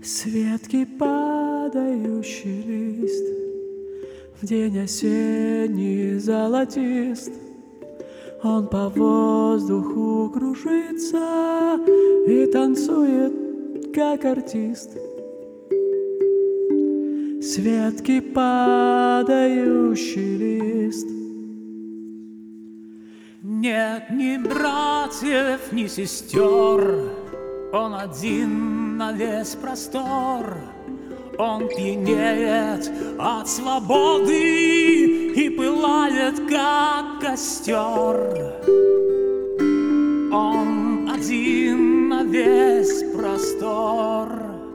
С ветки падающий лист в день осенний золотист. Он по воздуху кружится и танцует, как артист. С ветки падающий лист. Нет ни братьев, ни сестер, он один на весь простор. Он пьянеет от свободы и пылает, как костер. Он один на весь простор.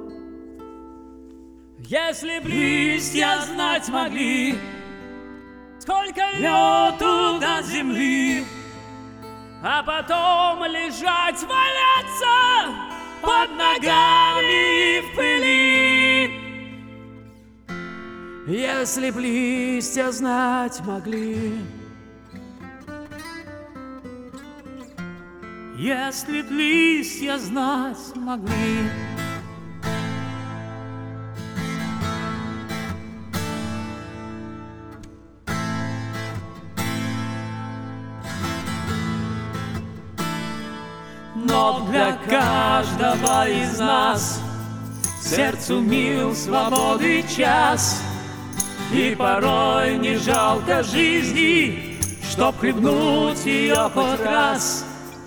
Если б листья знать могли, сколько лету до земли, а потом лежать, валяться под ногами в пыли. Если б листья знать могли, если б листья знать могли. Но для каждого из нас сердцу мил свободы час, и порой не жалко жизни, чтоб хлебнуть ее хоть раз.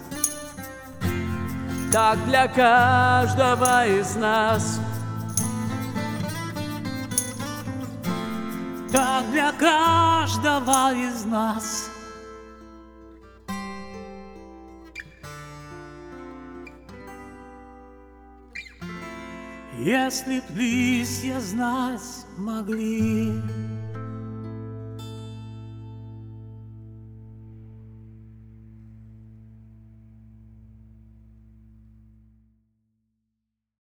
так для каждого из нас. Так для каждого из нас. Если б листья знать могли.